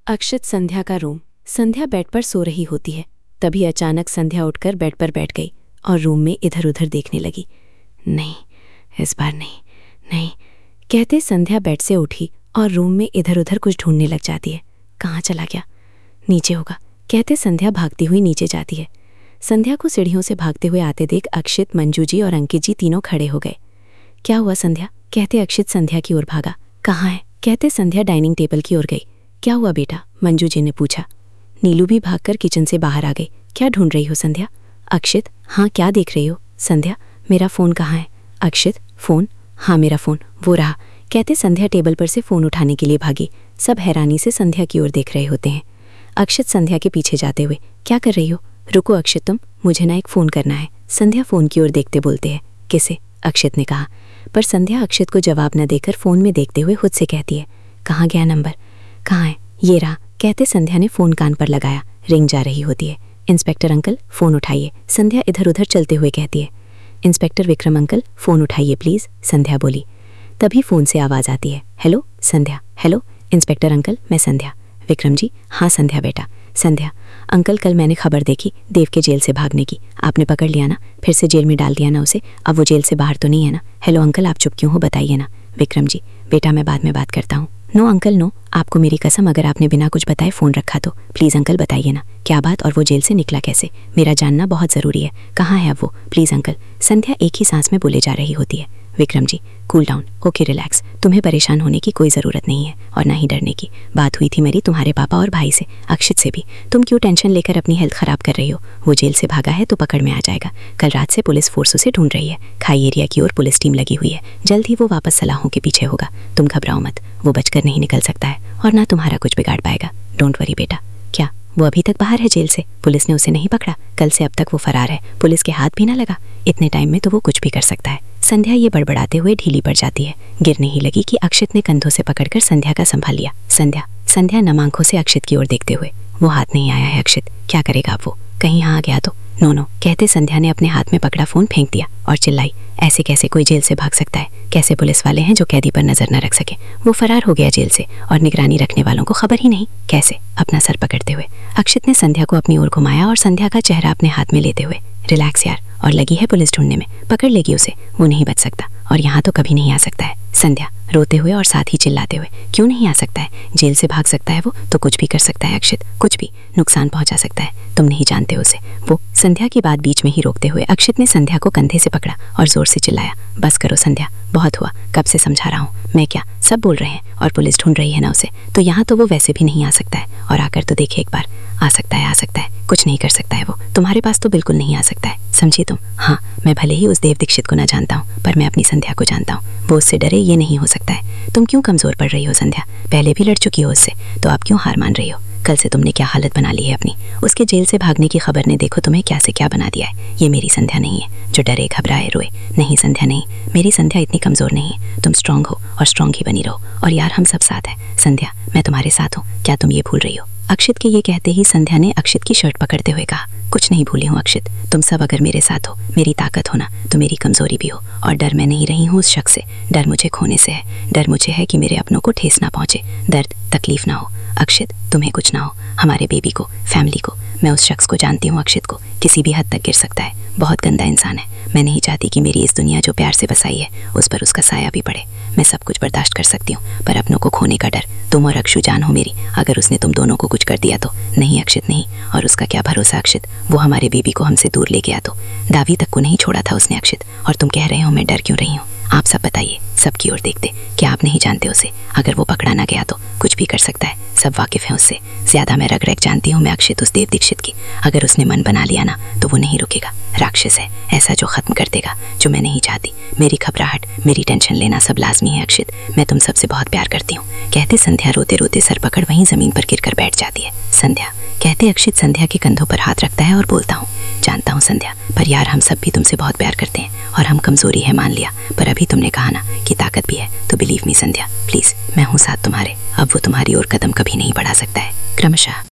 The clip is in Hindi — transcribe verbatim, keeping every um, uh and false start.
अक्षित संध्या का रूम। संध्या बेड पर सो रही होती है। तभी अचानक संध्या उठकर बेड पर बैठ गई और रूम में इधर उधर देखने लगी। नहीं, इस बार नहीं, नहीं कहते संध्या बेड से उठी और रूम में इधर उधर कुछ ढूंढने लग जाती है। कहाँ चला गया? नीचे होगा, कहते संध्या भागती हुई नीचे जाती है। संध्या को सीढ़ियों से भागते हुए आते देख अक्षित, मंजू जी और अंकित जी तीनों खड़े हो गए। क्या हुआ संध्या? कहते अक्षित संध्या की ओर भागा। कहाँ है? कहते संध्या डाइनिंग टेबल की ओर गई। क्या हुआ बेटा? मंजू जी ने पूछा। नीलू भी भागकर किचन से बाहर आ गई। क्या ढूंढ रही हो संध्या? अक्षित, हाँ क्या देख रही हो? संध्या, मेरा फ़ोन कहाँ है? अक्षित, फ़ोन? हाँ मेरा फ़ोन, वो रहा। कहते संध्या टेबल पर से फ़ोन उठाने के लिए भागी। सब हैरानी से संध्या की ओर देख रहे होते हैं। अक्षित संध्या के पीछे जाते हुए, क्या कर रही हो? रुको अक्षित, तुम, मुझे ना एक फ़ोन करना है। संध्या फ़ोन की ओर देखते बोलते हैं। किसे? अक्षित ने कहा। पर संध्या अक्षित को जवाब न देकर फ़ोन में देखते हुए खुद से कहती है, कहाँ गया नंबर? कहाँ है? ये रहा। कहते संध्या ने फ़ोन कान पर लगाया। रिंग जा रही होती है। इंस्पेक्टर अंकल, फ़ोन उठाइए। संध्या इधर उधर चलते हुए कहती है। इंस्पेक्टर विक्रम अंकल, फ़ोन उठाइए प्लीज़, संध्या बोली। तभी फ़ोन से आवाज़ आती है। Hello Sandhya. Hello inspector uncle, मैं संध्या। विक्रम जी, हाँ संध्या बेटा। संध्या, अंकल कल मैंने खबर देखी देव के जेल से भागने की। आपने पकड़ लिया ना? फिर से जेल में डाल दिया ना उसे? अब वो जेल से बाहर तो नहीं है ना? हेलो अंकल, आप चुप क्यों हो, बताइए ना। विक्रम जी, बेटा मैं बाद में बात करता हूँ। नो अंकल नो, आपको मेरी कसम, अगर आपने बिना कुछ बताए फ़ोन रखा तो प्लीज़ अंकल बताइए ना, क्या बात, और वो जेल से निकला कैसे? मेरा जानना बहुत ज़रूरी है। कहाँ है अब वो? Please uncle. संध्या एक ही सांस में बोले जा रही होती है। Vikram ji, cool down, okay relax. तुम्हें परेशान होने की कोई ज़रूरत नहीं है और ना ही डरने की। बात हुई थी मेरी तुम्हारे पापा और भाई से, अक्षित से भी। तुम क्यों टेंशन लेकर अपनी हेल्थ ख़राब कर रही हो? वो जेल से भागा है तो पकड़ में आ जाएगा। कल रात से पुलिस फोर्स उसे ढूंढ रही है। खाई एरिया की ओर पुलिस टीम लगी हुई है। जल्द ही वो वापस सलाहों के पीछे होगा। तुम घबराओ मत, वो बचकर नहीं निकल सकता है और ना तुम्हारा कुछ बिगाड़ पाएगा। डोंट वरी बेटा। क्या वो अभी तक बाहर है जेल से? पुलिस ने उसे नहीं पकड़ा? कल से अब तक वो फरार है, पुलिस के हाथ भी ना लगा। इतने टाइम में तो वो कुछ भी कर सकता है। संध्या ये बड़बड़ाते हुए ढीली पड़ जाती है। गिरने ही लगी कि अक्षित ने कंधों से पकड़कर संध्या का संभाल लिया। संध्या संध्या नम आंखों से अक्षित की ओर देखते हुए, वो हाथ नहीं आया है अक्षित, क्या करेगा अब वो? कहीं यहाँ आ गया तो? नो नो, कहते संध्या ने अपने हाथ में पकड़ा फ़ोन फेंक दिया और चिल्लाई, ऐसे कैसे कोई जेल से भाग सकता है? कैसे पुलिस वाले हैं जो कैदी पर नजर न रख सके? वो फरार हो गया जेल से और निगरानी रखने वालों को खबर ही नहीं। कैसे? अपना सर पकड़ते हुए अक्षित ने संध्या को अपनी ओर घुमाया और संध्या का चेहरा अपने हाथ में लेते हुए, रिलैक्स यार, और लगी है पुलिस ढूंढने में, पकड़ लेगी उसे। वो नहीं बच सकता और यहाँ तो कभी नहीं आ सकता है। संध्या रोते हुए और साथ ही चिल्लाते हुए, क्यों नहीं आ सकता है? जेल से भाग सकता है वो तो कुछ भी कर सकता है अक्षित, कुछ भी नुकसान पहुंचा सकता है। तुम नहीं जानते हो उसे। वो संध्या की बात बीच में ही रोकते हुए अक्षित ने संध्या को कंधे से पकड़ा और जोर से चिल्लाया, बस करो संध्या, बहुत हुआ, कब से समझा रहा हूँ मैं। क्या सब बोल रहे हैं? और पुलिस ढूंढ रही है ना उसे, तो यहाँ तो वो वैसे भी नहीं आ सकता है। और आकर तो देखे एक बार। आ सकता है, आ सकता है, कुछ नहीं कर सकता है वो। तुम्हारे पास तो बिल्कुल नहीं आ सकता है, समझी तुम? हाँ, मैं भले ही उस देव दीक्षित को ना जानता हूँ, पर मैं अपनी संध्या को जानता हूँ। वो उससे डरे, ये नहीं हो सकता है। तुम क्यों कमज़ोर पड़ रही हो संध्या? पहले भी लड़ चुकी हो उससे, तो अब क्यों हार मान रही हो? कल से तुमने क्या हालत बना ली है अपनी। उसके जेल से भागने की खबर ने देखो तुम्हें क्या से क्या बना दिया है। ये मेरी संध्या नहीं है जो डरे, घबराए, रोए। नहीं संध्या नहीं, मेरी संध्या इतनी कमज़ोर नहीं है। तुम स्ट्रांग हो और स्ट्रांग ही बनी रहो। और यार हम सब साथ हैं संध्या, मैं तुम्हारे साथ हूँ, क्या तुम ये भूल रही हो? अक्षित के ये कहते ही संध्या ने अक्षित की शर्ट पकड़ते हुए कहा, कुछ नहीं भूली हूँ अक्षित, तुम सब अगर मेरे साथ हो, मेरी ताकत हो ना, तो मेरी कमज़ोरी भी हो। और डर मैं नहीं रही हूँ उस शख्स से, डर मुझे खोने से है। डर मुझे है कि मेरे अपनों को ठेस ना पहुँचे, दर्द तकलीफ ना हो। अक्षित तुम्हें कुछ ना हो, हमारे बेबी को, फैमिली को। मैं उस शख्स को जानती हूँ अक्षित को, किसी भी हद तक गिर सकता है, बहुत गंदा इंसान है। मैं नहीं चाहती कि मेरी इस दुनिया जो प्यार से बसाई है उस पर उसका साया भी पड़े। मैं सब कुछ बर्दाश्त कर सकती हूँ, पर अपनों को खोने का डर। तुम और अक्षु जान हो मेरी, अगर उसने तुम दोनों को कुछ कर दिया तो? नहीं अक्षित नहीं, और उसका क्या भरोसा अक्षित, वो हमारे बेबी को हमसे दूर ले गया तो? दावी तक को नहीं छोड़ा था उसने अक्षित, और तुम कह रहे हो मैं डर क्यों रही हूँ? आप सब बताइए, सबकी ओर देखते, क्या आप नहीं जानते उसे? अगर वो पकड़ा ना गया तो कुछ भी कर सकता है, सब वाकिफ हैं उससे। ज्यादा मैं रग रग जानती हूँ मैं अक्षित उस देव दीक्षित की। अगर उसने मन बना लिया ना तो वो नहीं रुकेगा, राक्षस है ऐसा जो खत्म कर देगा, जो मैं नहीं चाहती। मेरी घबराहट, मेरी टेंशन लेना सब लाजमी है अक्षित, मैं तुम सबसे बहुत प्यार करती हूँ। कहते संध्या रोते रोते सर पकड़ वहीं जमीन पर गिरकर बैठ जाती है। संध्या, कहते अक्षित संध्या के कंधों पर हाथ रखता है और बोलता हूँ, जानता हूँ संध्या, पर यार हम सब भी तुमसे बहुत प्यार करते हैं और हम कमज़ोरी है मान लिया, पर अभी तुमने कहा ना कि ताकत भी है, तो बिलीव मी संध्या, प्लीज़ मैं हूँ साथ तुम्हारे। अब वो तुम्हारी ओर कदम कभी नहीं बढ़ा सकता है, क्रमशः।